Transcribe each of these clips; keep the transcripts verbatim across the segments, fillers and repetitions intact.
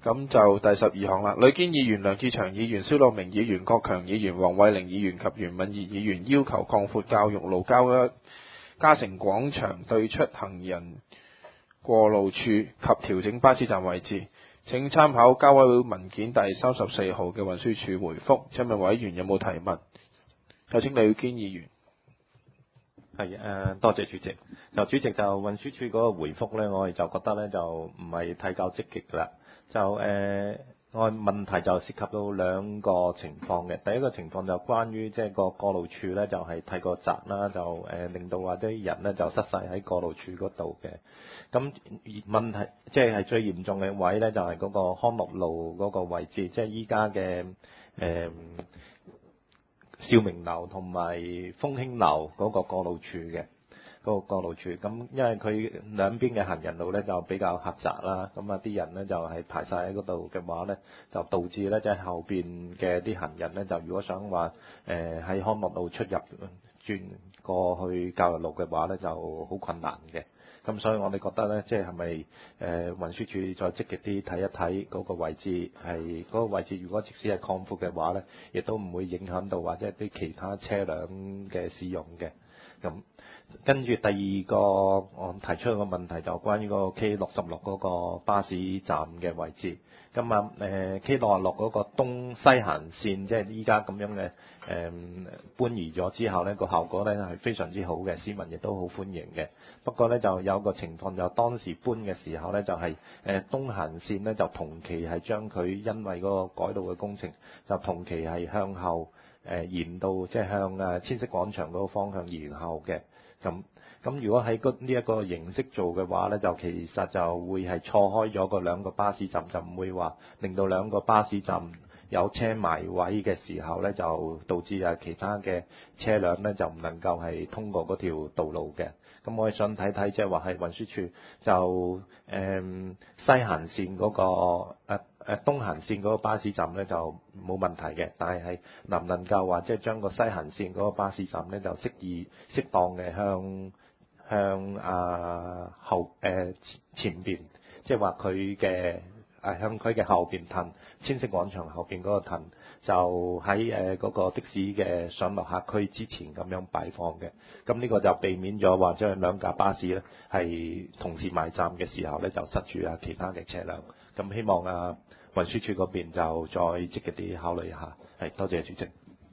咁就第十二項啦。呂堅議員、梁志祥議員、蕭樂明議員、郭強議員、黃惠玲議員及袁敏儀議員要求擴闊教育路交嘉誠廣場對出行人過路處及調整巴士站位置。請參考交委會文件第三十四號嘅運輸署回覆。請問委員有冇提問？有請呂堅議員。 係誒、呃，多謝主席。就主席就運輸署嗰個回覆咧，我哋就覺得咧就唔係太夠積極啦。就誒、呃，我問題就涉及到兩個情況嘅。第一個情況就關於即係個過路處咧，就係、是、太過窄啦，就誒、呃、令到話啲人咧就塞曬喺過路處嗰度嘅。咁問題即係係最嚴重嘅位咧，就係、是、嗰個康樂路嗰個位置，即係依家嘅誒兆明樓同埋豐興樓嗰個過路處嘅嗰個過路處。咁因為佢兩邊嘅行人路咧就比較狹窄啦，咁啊啲人咧就係排晒喺嗰度嘅話咧，就導致咧即係後邊嘅啲行人咧就如果想話誒喺康樂路出入轉過去教育路嘅話咧，就好困難嘅。咁所以我哋覺得咧，即係係咪誒運輸署再積極啲睇一睇嗰個位置，係嗰個位置如果即使係擴闊嘅話咧，亦都唔會影響到或者啲其他車輛嘅使用嘅。咁跟住第二個我提出個問題就關於個 K 六十六嗰個巴士站嘅位置。咁啊誒 K 六十六嗰個東西行線，即係依家咁樣嘅誒、呃、搬移咗之後呢，個效果呢係非常之好嘅，市民亦都好歡迎嘅。不過呢，就有個情況，就當時搬嘅時候呢，就係、是、誒、呃、東行線呢，就同期係將佢因為嗰個改道嘅工程，就同期係向後誒、呃、延到即係向誒千色廣場嗰個方向延後嘅。咁咁如果喺呢一個形式做嘅話呢，就其實就會係錯開咗個兩個巴士站，就唔會話令到兩個巴士站有車埋位嘅時候呢，就導致啊其他嘅車輛呢就唔能夠係通過嗰條道路嘅。咁我哋想睇睇，即係話係運輸署就誒、嗯、西行線嗰、嗰個誒誒、啊啊、東行線嗰個巴士站呢就冇問題嘅，但係係能唔能夠話即係將個西行線嗰個巴士站呢就適宜適當嘅向向啊後誒、呃、前邊，即係話佢嘅誒向佢嘅後邊騰，千色廣場後邊嗰個騰，就喺誒嗰個的士嘅上落客區之前咁樣擺放嘅。咁呢個就避免咗話將兩架巴士咧係同時埋站嘅時候咧就塞住啊其他嘅車輛。咁希望啊運輸署嗰邊就再積極啲考慮一下。係，多謝主席。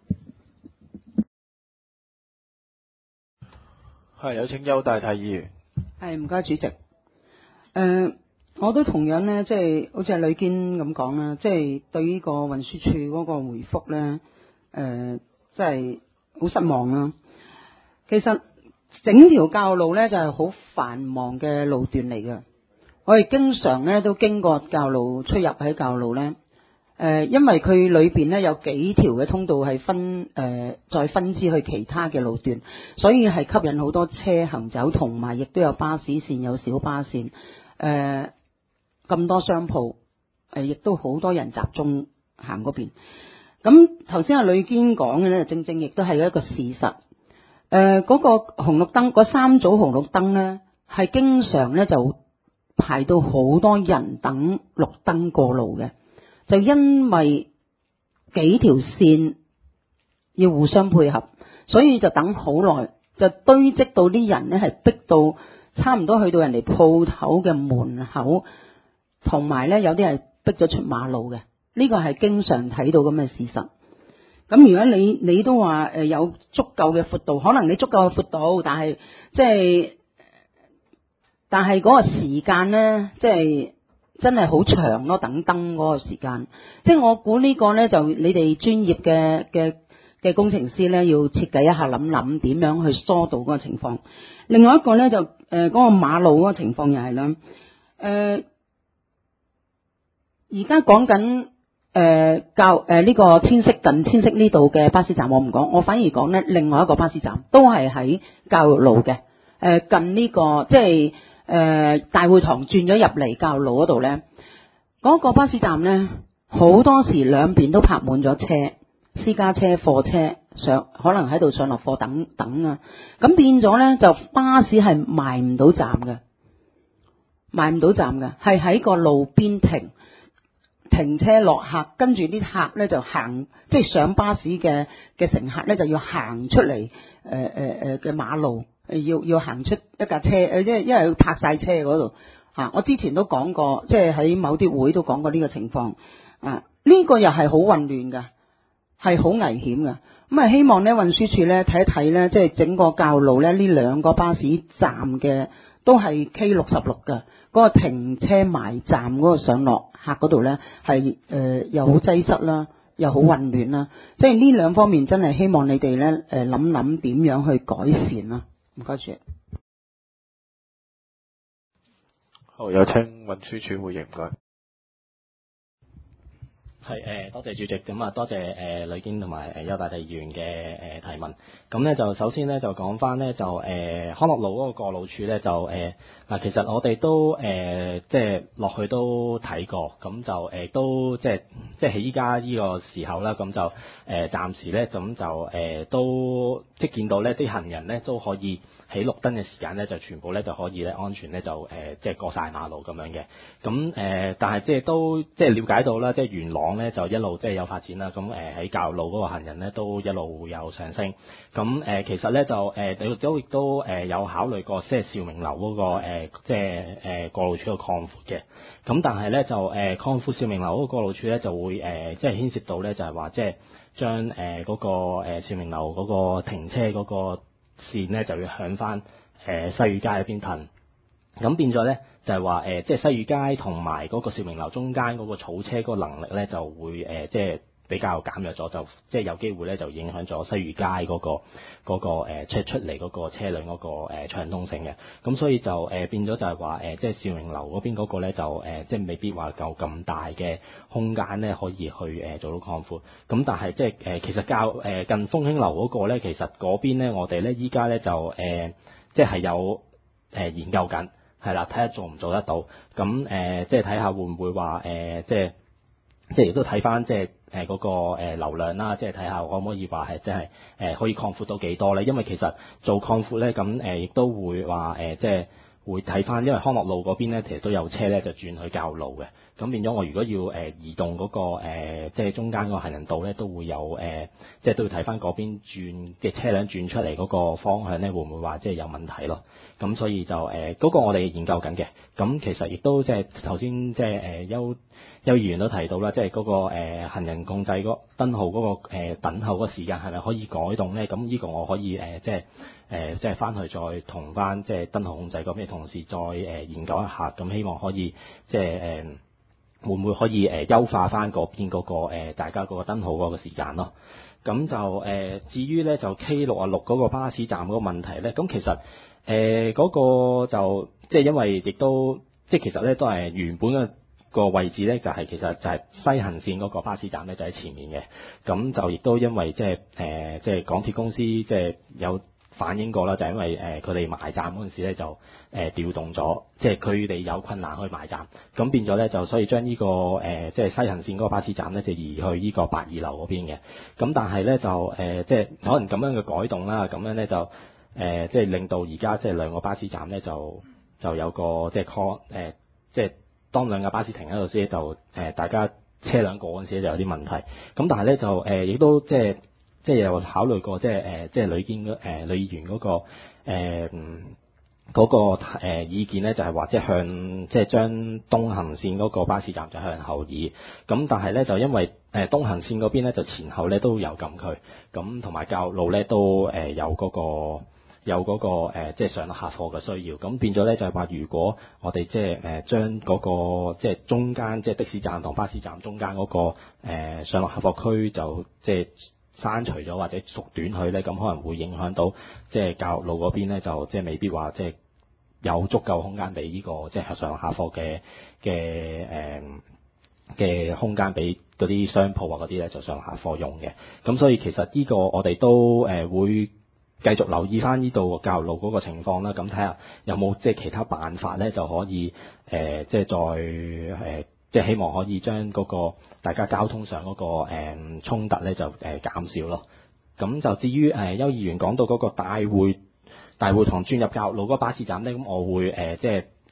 係，有請邱大泰議員。 係，唔該主席。誒、呃，我都同樣咧，即係好似阿呂堅咁講啦，即係對呢個運輸署嗰個回覆咧，誒、呃，即係好失望啦。其實整條教路咧就係好繁忙嘅路段嚟嘅，我哋經常咧都經過教路出入喺教路咧。誒、呃，因為佢裏邊咧有幾條嘅通道係分誒、呃，再分支去其他嘅路段，所以係吸引好多車行走，同埋亦都有巴士線、有小巴線，誒、呃，咁多商鋪，誒、呃，亦都好多人集中行嗰邊。咁頭先阿呂堅講嘅咧，正正亦都係一個事實。誒、呃，嗰、那個紅綠燈，嗰三組紅綠燈咧，係經常咧就排到好多人等綠燈過路嘅。就因為幾條線要互相配合，所以就等好耐，就堆積到啲人呢係逼到差唔多去到人哋鋪頭嘅門口，同埋呢有啲係逼咗出馬路嘅。呢個係經常睇到咁嘅事實。咁如果你你都話誒有足夠嘅闊度，可能你足夠嘅闊度，但係即係但係嗰個時間呢，即係。真係好長咯，等燈嗰個時間，即係我估呢個呢，就你哋專業嘅嘅嘅工程師呢，要設計一下，諗諗點樣去疏導嗰個情況。另外一個呢，就誒嗰、呃嗰個馬路嗰個情況又係啦，誒而家講緊誒教誒呢個千色近千色呢度嘅巴士站，我唔講，我反而講呢另外一個巴士站都係喺教育路嘅，誒、呃、近呢、呢個即係。誒、呃，大會堂轉咗入嚟教育路嗰度呢，嗰、那個巴士站呢，好多時兩邊都泊滿咗車，私家車、貨車上，可能喺度上落貨等等啊，咁變咗呢，就巴士係埋唔到站嘅，埋唔到站嘅，係喺個路邊停。 停車落客，跟住啲客咧就行，即係上巴士嘅嘅乘客咧就要行出嚟誒誒誒嘅馬路，要要行出一架車誒，因為因為要泊晒車嗰度嚇。我之前都講過，即係喺某啲會都講過呢個情況啊。呢個又係好混亂㗎，係好危險㗎。咁啊，希望咧運輸署咧睇一睇咧，即係整個教路咧呢兩個巴士站嘅都係 K 六十六嘅嗰個停車埋站嗰個上落客嗰度咧係誒又好擠塞啦，又好混亂啦。即係呢兩方面真係希望你哋咧誒諗諗點樣去改善啦。唔該主席。 好，有請運輸署回應，唔該。 係誒、呃，多謝主席，咁啊多謝誒、呃、呂堅同埋誒邱大地議員嘅誒、呃、提問。咁咧就首先咧就講翻咧就誒、呃、康樂路嗰個過路處咧就誒嗱、呃，其實我哋都誒、呃、即係落去都睇過，咁就誒、呃、都即係即係喺依家呢個時候啦，咁就誒、呃、暫時咧咁就誒、呃、都即係見到咧啲行人咧都可以喺綠燈嘅時間咧就全部咧就可以咧安全咧就誒、呃、即係過晒馬路咁樣嘅。咁誒、呃、但係即係都即係了解到啦，即係元朗咧就一路即係有發展啦。咁誒喺教育路嗰個行人咧都一路會有上升。咁誒、呃、其實咧就誒你都亦都誒有考慮過即係兆明樓嗰、那個、呃、即係誒、呃、過路處嘅擴闊嘅。咁但係咧就誒擴闊兆明樓嗰個過路處咧就會誒、呃、即係牽涉到咧就係、是、話即係將誒嗰個誒兆明樓嗰個停車嗰個線咧就要向翻誒西嶼街嗰邊騰。咁變咗咧就係話誒，即係西嶼街同埋嗰個兆明樓中間嗰個草車嗰個能力咧就會誒、呃，即係比較減弱咗，就即係有機會咧就影響咗西嶼街嗰、嗰個嗰、嗰個誒出出嚟嗰個車輛嗰個誒暢通性嘅。咁所以就誒、呃、變咗就係話誒，即係兆明樓嗰邊嗰個咧就誒、呃，即係未必話夠咁大嘅空間咧可以去誒、呃、做到擴闊。咁但係即係誒、呃，其實較誒、呃、近豐興樓嗰個咧，其實嗰邊咧我哋咧依家咧就誒、呃，即係有誒、呃、研究緊。係啦，睇下做唔做得到，咁誒、呃，即係睇下會唔會話誒、呃，即係即係亦都睇翻即係誒嗰個誒流量啦，即係睇下可唔可以話係即係誒可以擴闊到幾多咧？因為其實做擴闊咧，咁誒亦都會話誒、呃，即係會睇翻，因為康樂路嗰邊咧其實都有車咧就轉去教路嘅，咁變咗我如果要誒、呃、移動嗰、那個、呃、即係中間個行人道咧，都會有誒、呃，即係都要睇翻嗰邊轉嘅車輛轉出嚟嗰個方向咧，會唔會話即係有問題咯？咁所以就誒嗰、呃那個我哋研究緊嘅，咁其實亦都即係頭先即係誒邱邱議員都提到啦，即係嗰、那個、呃、行人控制嗰燈號嗰、那個、呃、等候嗰個時間係咪可以改動咧？咁呢個我可以誒、呃、即係誒、呃、即係翻去再同翻即係燈號控制嗰邊同事再誒、呃、研究一下，咁希望可以即係誒、呃、會唔會可以誒、呃、優化翻嗰邊嗰、那個、呃、大家嗰個燈號嗰個時間咯？咁就誒、呃、至於咧就 K 六啊六嗰個巴士站嗰個問題咧，咁其實。誒嗰、呃那個就即係因為亦都即係其實咧都係原本嘅個位置咧就係、是、其實就係西行線嗰個巴士站咧就喺前面嘅，咁就亦都因為即係誒即係港鐵公司即係有反映過啦，就係、是、因為誒佢哋埋站嗰陣時咧就誒、呃、調動咗，即係佢哋有困難去埋站，咁變咗咧就所以將呢、這個誒即係西行線嗰個巴士站咧就移去呢個八二樓嗰邊嘅，咁但係咧就誒、呃、即係可能咁樣嘅改動啦，咁樣咧就。誒、呃，即係令到而家即係兩個巴士站咧，就就有個即係 call 誒，即係當兩架巴士停喺度先，就誒、呃、大家車輛過嗰陣時就有啲問題。咁但係咧就誒，亦、呃、都即係即係有考慮過，即係誒、呃，即係呂建嗰誒呂議員嗰、那個誒嗰、呃那個、呃、意見咧，就係、是、話即係向即係將東行線嗰個巴士站就向後移。咁但係咧就因為誒、呃、東行線嗰邊咧就前後咧都有禁區，咁同埋教路咧都誒、呃、有嗰、那個。有嗰、那個、呃、即係上落客貨嘅需要，咁變咗咧就係話，如果我哋即係誒將嗰個即係中間即係的士站同巴士站中間嗰、那個、呃、上落客貨區就即係刪除咗或者縮短佢咧，咁可能會影響到即係教育路嗰邊咧，就即係未必話即係有足夠空間俾呢、這個即係上落客貨嘅嘅誒嘅空間俾嗰啲商鋪啊嗰啲咧就上落客貨用嘅，咁所以其實呢個我哋都誒、呃、會。繼續留意翻呢度教育路嗰個情況啦，咁睇下有冇即係其他辦法咧，就可以誒、呃、即係再誒、呃、即係希望可以將嗰個大家交通上嗰、那個誒、呃、衝突咧就誒、呃、減少咯。咁就至於誒邱議員講到嗰個大會大會堂轉入教育路嗰個巴士站咧，咁我會誒、呃、即係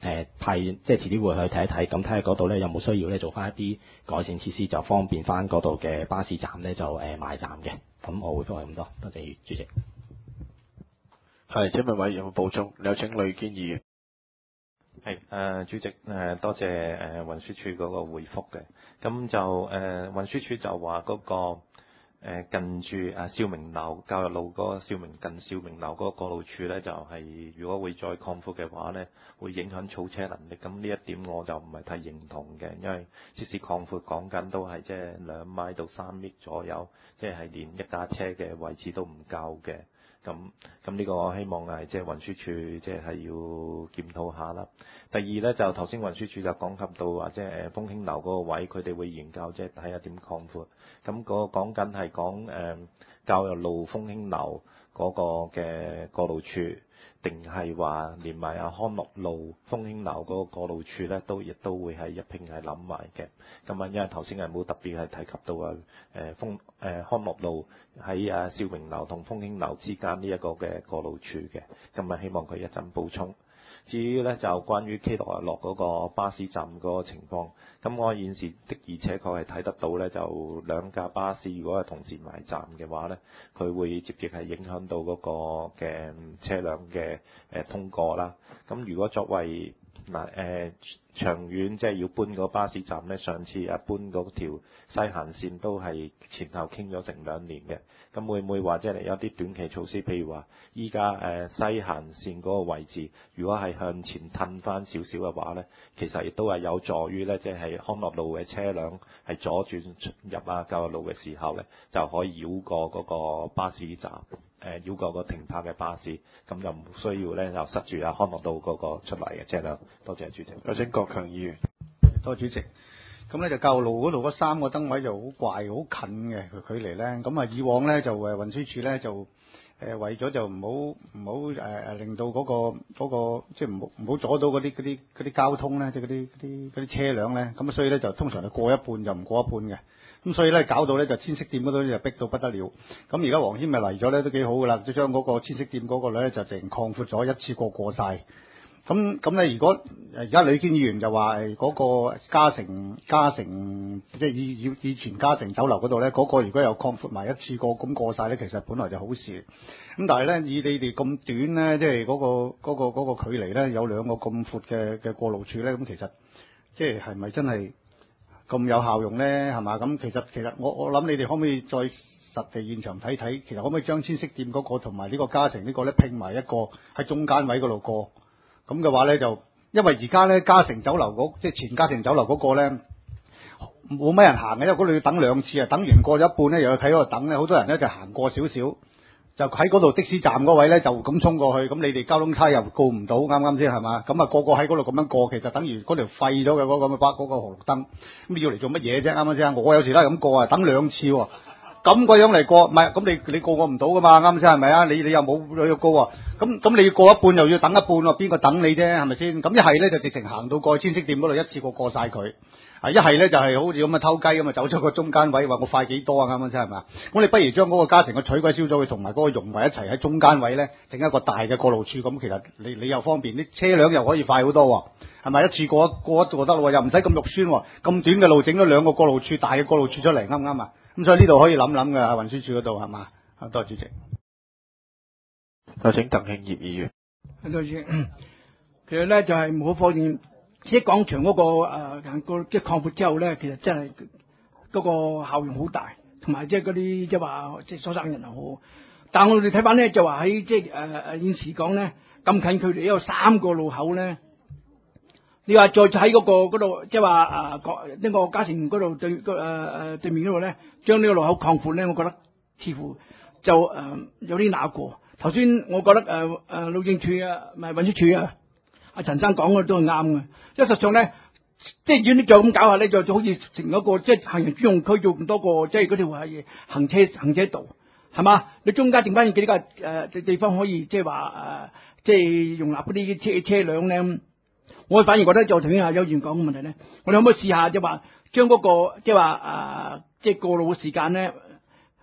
誒派即係遲啲會去睇一睇，咁睇下嗰度咧有冇需要咧做翻一啲改善設施，就方便翻嗰度嘅巴士站咧就誒埋站嘅。咁我回覆係咁多，多謝主席。 係，請問委員有冇補充？有請呂堅議員。 係誒、呃、主席誒、呃、多謝誒、呃、運輸署嗰個回覆嘅，咁就誒、呃、運輸署就話嗰、那個、呃、近住誒兆明樓教育路嗰個兆明近兆明樓嗰個過路處咧，就係、是、如果會再擴闊嘅話咧，會影響草車能力。咁呢一點我就唔係太認同嘅，因為即使擴闊講緊都係即係兩米到三米左右，即係連一架車嘅位置都唔夠嘅。咁咁呢個我希望係即係運輸署即係要檢討下啦。第二咧就頭先運輸署就講及到話即係誒豐興樓嗰個位，佢哋會研究即係睇下點擴闊。咁嗰個講緊係講誒教育路豐興樓嗰個嘅過路處，定係話連埋阿康樂路豐興樓嗰個過路處咧，都亦都會係一併係諗埋嘅。咁啊，因為頭先係冇特別係提及到啊誒豐誒康樂路喺啊兆明樓同豐興樓之間呢一個嘅過路處嘅，咁啊希望佢一陣補充。至於咧就關於 K 六啊落嗰個巴士站嗰個情況，咁我現時的而且確係睇得到咧，就兩架巴士如果係同時埋站嘅話咧，佢會直接係影響到嗰個嘅車輛嘅誒通過啦。咁如果作為嗱誒、呃、長遠即係要搬個巴士站咧，上次啊搬嗰條西環線都係前後傾咗成兩年嘅，咁會唔會話即係有啲短期措施，譬如話依家誒西環線嗰個位置，如果係向前褪翻少少嘅話咧，其實亦都係有助於咧，即係康樂路嘅車輛係左轉入啊教育路嘅時候咧，就可以繞過嗰個巴士站。誒繞過個停泊嘅巴士，咁就唔需要咧就塞住啊康樂道嗰個出嚟嘅車輛。多謝主席。 有請郭強議員。 多謝主席。咁咧就教育路嗰度嗰三個燈位就好怪，好近嘅距離咧。咁啊以往咧就誒運輸署咧就誒、呃、為咗就唔好唔好誒誒令到嗰、嗰個嗰、嗰個即係唔好唔好阻到嗰啲嗰啲嗰啲交通咧，即係嗰啲嗰啲嗰啲車輛咧。咁所以咧就通常係過一半就唔過一半嘅。咁所以咧搞到咧就千色店嗰度就逼到不得了。咁而家黃軒咪嚟咗咧都幾好噶啦，就將嗰個千色店嗰個咧就淨擴闊咗，一次過過晒。咁咁咧如果而家呂堅議員就話誒嗰個嘉誠嘉誠即係以以以前嘉誠酒樓嗰度咧嗰個如果又擴闊埋一次過咁過晒咧，其實本來就好事。咁但係咧以你哋咁短咧，即係嗰個嗰個嗰個距離咧有兩個咁闊嘅嘅過路處咧，咁其實即係係咪真係咁有效用咧？係嘛？咁其實其實我我諗你哋可唔可以再實地現場睇睇？其實可唔可以將千色店嗰個同埋呢個嘉誠呢個咧拼埋一個喺中間位嗰度過？咁嘅話咧就，因為而家咧嘉誠酒樓嗰即係前嘉誠酒樓嗰個咧冇乜人行嘅，因為嗰度要等兩次啊，等完過咗一半咧又要喺嗰度等咧，好多人咧就行過少少，就喺嗰度的士站嗰位咧就咁衝過去，咁你哋交通差又告唔到，啱啱先係嘛？咁啊個個喺嗰度咁樣過，其實等於嗰條廢咗嘅嗰個咁嘅巴嗰個紅綠燈，咁要嚟做乜嘢啫？啱啱先？我有時都係咁過啊，等兩次喎。咁個樣嚟過，唔係咁你你過過唔到噶嘛？啱先係咪啊？你你又冇你要過啊？咁咁你要過一半又要等一半喎，邊個等你啫？係咪先？咁一係咧就直情行到過去千色店嗰度一次過過晒佢，啊一係咧就係、是、好似咁嘅偷雞咁啊走出個中間位，話我快幾多啊？啱啱先係咪啊？咁你不如將嗰個嘉誠嘅取鬼燒咗佢，同埋嗰個融為一齊喺中間位咧，整一個大嘅過路處，咁其實你你又方便，啲車輛又可以快好多喎，係咪？一次過過一過得咯，又唔使咁肉酸喎，咁短嘅路整咗兩個過路處，大嘅過路處出嚟，啱唔啱啊？咁所以呢度可以諗諗嘅，運輸署嗰度係嘛？啊，多謝主席。 有請鄧慶業議員。 多謝。其實咧就係冇否認，即係廣場嗰個誒個即係擴闊之後咧，其實真係嗰個效用好大，同埋即係嗰啲即係話即係所省人又好。但係我哋睇翻咧就話喺即係誒誒現時講咧咁近距離有三個路口咧。你話再喺嗰、那個嗰度，即係話啊，呢、這個嘉誠嗰度對個誒誒對面嗰度咧，將呢個路口擴闊咧，我覺得似乎就誒、呃、有啲難過。頭先我覺得誒誒路政署啊，唔係運輸署啊，阿陳生講嘅都係啱嘅。因為實際上咧，即係如果你再咁搞下咧，就就好似成一個即係行人專用區，做咁多個即係嗰條係行車行車道，係嘛？你中間剩翻幾多個誒地方可以即係話誒，即係容納嗰啲車車輛咧？我反而覺得就頭先阿邱議員講嘅問題咧，我哋可唔可以試下即係話將嗰個即係話誒即係過路嘅時間咧，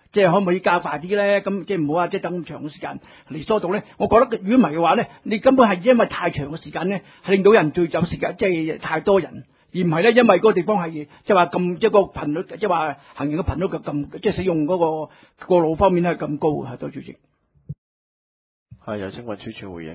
即係可唔可以加快啲咧？咁即係唔好話即係等咁長嘅時間嚟疏導咧。我覺得如果唔係嘅話咧，你根本係因為太長嘅時間咧，係令到人聚集時間，即係太多人，而唔係咧因為嗰個地方係即係話咁即係個頻率，即係話行人嘅頻率嘅咁，即係使用嗰個過路方面咧咁高。係多謝主席。 係有請運輸署回應。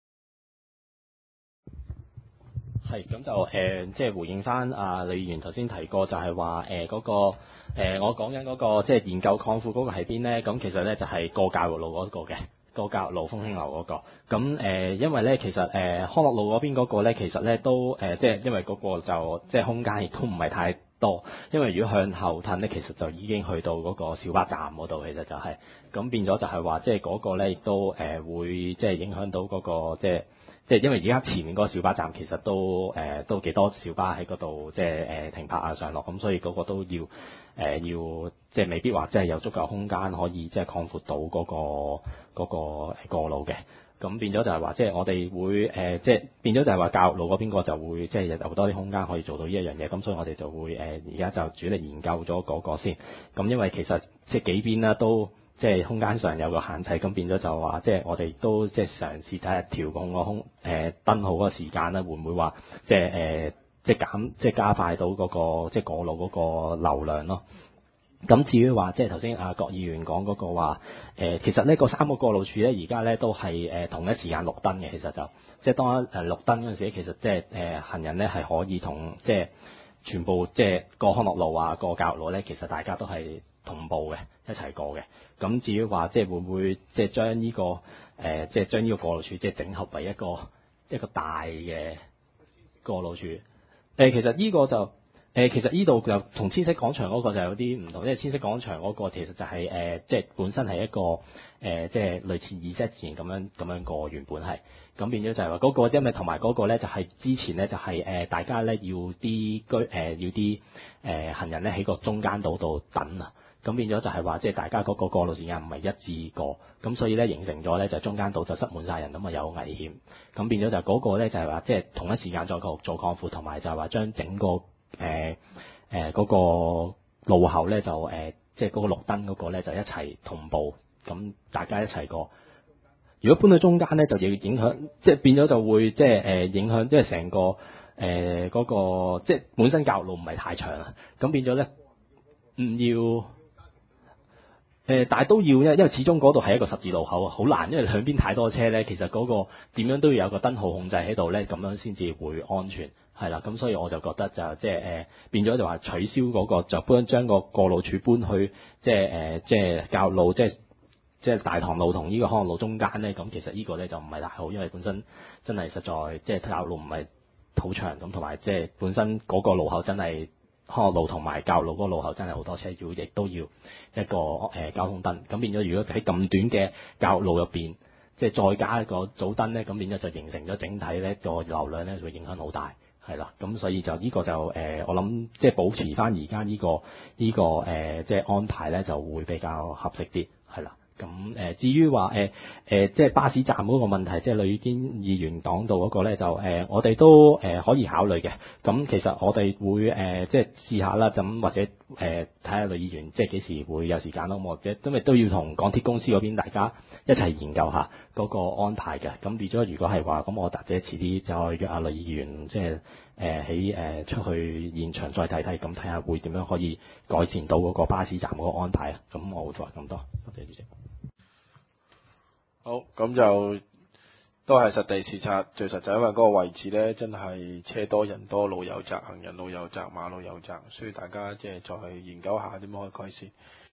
係咁就誒、呃，即係回應翻啊李議員頭先提過，就係話誒嗰個、呃、我講緊嗰個即係研究擴闊嗰個喺邊咧？咁其實咧就係、是、過教育路嗰個嘅，過教育路豐興樓嗰、那個。咁誒、呃，因為咧其實誒、呃、康樂路嗰邊嗰個咧，其實咧都誒、呃、即係因為嗰個就即係空間亦都唔係太多。因為如果向後褪咧，其實就已經去到嗰個小巴站嗰度，其實就係、是、咁變咗就係話，即係嗰個咧亦都誒、呃、會即係影響到嗰、那個即係。即係因為而家前面嗰個小巴站其實都誒、呃、都幾多小巴喺嗰度即係誒、呃、停泊啊上落，咁所以嗰個都要誒、呃、要即係未必話即係有足夠空間可以即係擴闊到嗰、嗰個嗰、嗰個過路嘅，咁變咗就係話即係我哋會誒、呃、即係變咗就係話教育路嗰邊個就會即係有多啲空間可以做到呢一樣嘢，咁所以我哋就會誒而家就主力研究咗嗰個先，咁因為其實即係幾邊啦都。即係空間上有個限制，咁變咗就話，即係我哋都即係嘗試睇下調控個空誒、呃、燈號嗰個時間咧，會唔會話即係誒、呃、即係減即係加快到嗰、嗰個即係過路嗰個流量咯。咁至於話即係頭先阿郭議員講嗰個話誒、呃，其實呢個三個過路處咧，而家咧都係誒、呃、同一時間綠燈嘅，其實就即係當誒綠燈嗰陣時，其實即係誒行人咧係可以同即係全部即係過康樂路啊、過教育路咧，其實大家都係同步嘅，一齊過嘅。咁至於話即係會唔會即係將呢個誒即係將呢個過路處即係整合為一個一個大嘅過路處？誒、呃、其實呢個就誒、呃、其實呢度就同千禧廣場嗰個就有啲唔同，因為千禧廣場嗰個其實就係、是、誒、呃、即係本身係一個誒、呃、即係類似二 set 前咁樣咁樣過，原本係咁變咗就係話嗰個，因為同埋嗰個咧就係、是、之前咧就係、是、誒、呃、大家咧要啲居誒、呃、要啲誒、呃、行人咧喺個中間島度等啊。咁變咗就係話，即係大家嗰個過路時間唔係一致過，咁所以咧形成咗咧就中間島就塞滿晒人，咁啊有危險。咁變咗就嗰個咧就係話，即係同一時間再做做擴闊，同埋就係話將整個誒誒嗰個路口咧就誒、呃、即係嗰個綠燈嗰個咧就一齊同步，咁大家一齊過。如果搬去中間咧，就要影響，即係變咗就會即係誒、呃、影響，即係成個誒嗰、呃嗰個即係本身教育路唔係太長啊，咁變咗咧唔要。誒、呃，但係都要咧，因為始終嗰度係一個十字路口啊，好難，因為兩邊太多車咧，其實嗰個點樣都要有個燈號控制喺度咧，咁樣先至會安全，係啦，咁所以我就覺得就即係誒變咗就話取消嗰、那個，就搬將個過路處搬去即係誒、呃、即係教育路，即係即係大棠路同呢個康樂路中間咧，咁其實呢個咧就唔係太好，因為本身真係實在即係教育路唔係好長咁，同埋即係本身嗰個路口真係。康樂路同埋教育路嗰個路口真係好多車，要亦都要一個誒、呃、交通燈。咁變咗，如果喺咁短嘅教育路入邊，即係再加一個早燈咧，咁變咗就形成咗整體咧個流量咧會影響好大，係啦。咁所以就呢個就誒、呃，我諗即係保持翻而家呢個呢、呢個誒、呃、即係安排咧，就會比較合適啲，係啦。咁誒、呃，至於話誒誒，即係巴士站嗰個問題，即係呂堅議員講到嗰個咧，就誒、呃，我哋都誒、呃、可以考慮嘅。咁其實我哋會誒、呃，即係試下啦，咁或者誒睇下呂議員即係幾時會有時間咯，或者因為都要同港鐵公司嗰邊大家一齊研究下嗰個安排嘅。咁變咗，如果係話，咁我或者遲啲再約阿呂議員，即係誒喺誒出去現場再睇睇，咁睇下會點樣可以改善到嗰個巴士站嗰個安排啊。咁我會做咁多，多謝主席。 好，咁就都係實地視察，最實際，因為嗰個位置咧，真係車多人多，路又窄，行人路又窄，馬路又窄，所以大家即係再去研究下點樣可以改善。